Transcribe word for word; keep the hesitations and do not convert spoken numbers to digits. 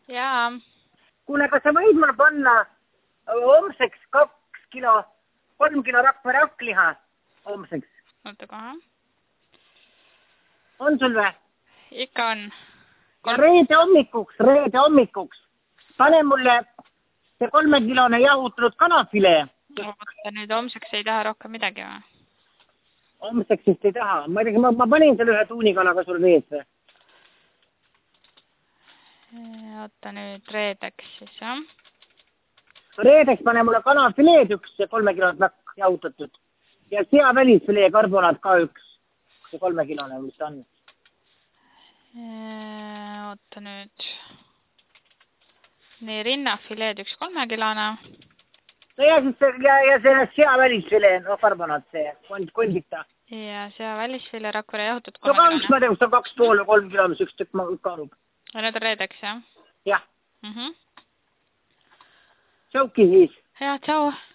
Jaa. Kuule, kas sa võid mulle panna homseks kaks kilo, kolm kilo Rakvere hakkliha homseks? Oota koha. On sul või? Ikka on. Ja reede hommikuks, reede hommikuks. Pane mulle see kolmekilone jahutunud kanafilee. Oota, nüüd homseks ei taha rohkem midagi või? Homseks vist ei taha. Ma, ei tea, ma, ma panin selle ühe tuunikalaga sul vees või? Oota nüüd reedeks siis, jah? Reedeks pane mulle kanafileed üks kolmekilonat nakk jahutatud. Ja sea välisfilee karbonaat ka üks. See kolmekilone, mis ta on. Oota nüüd. Nii, rinnafileed üks kolmekilone. No ja siis see, ja, ja see sea välisfilee, no karbonaat see, kondita. Ja sea välisfilee Rakvere jahutud kolmekilone. No ka üks, ma tean, kus on kaks pool või kolm kilo, mis üks tükk kaarub. Ja need on reedeks, jah? Jah. Mhm. Tšauki siis. Ja, tšau.